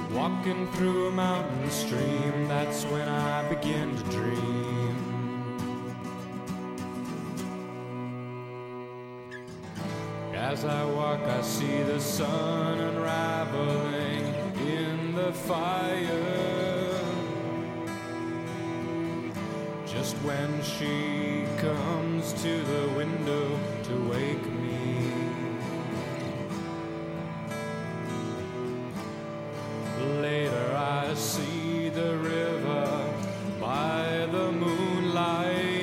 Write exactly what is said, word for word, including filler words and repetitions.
Walking through a mountain stream, that's when I begin to dream. As I walk, I see the sun unraveling in the fire. Just when she comes to the window to wake me.